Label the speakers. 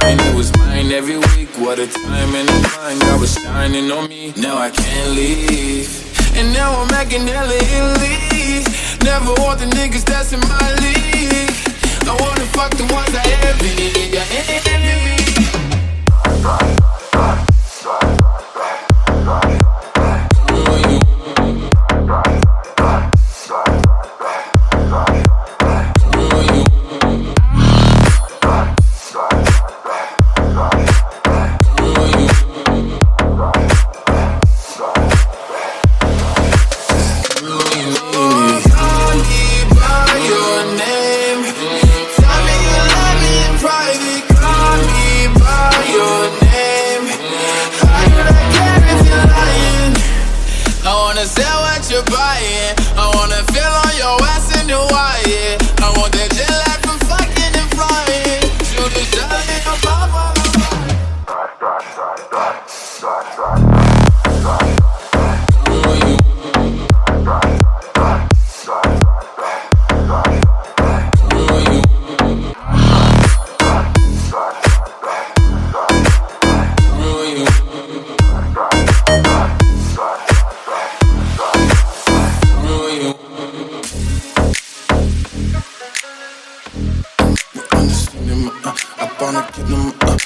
Speaker 1: and it was mine every week. What a time and a mind, God was shining on me. Now I can't leave, and now I'm making hella Italy. Never want the niggas that's in my league. I wanna fuck the ones I envy. Yeah, envy.
Speaker 2: I wanna get them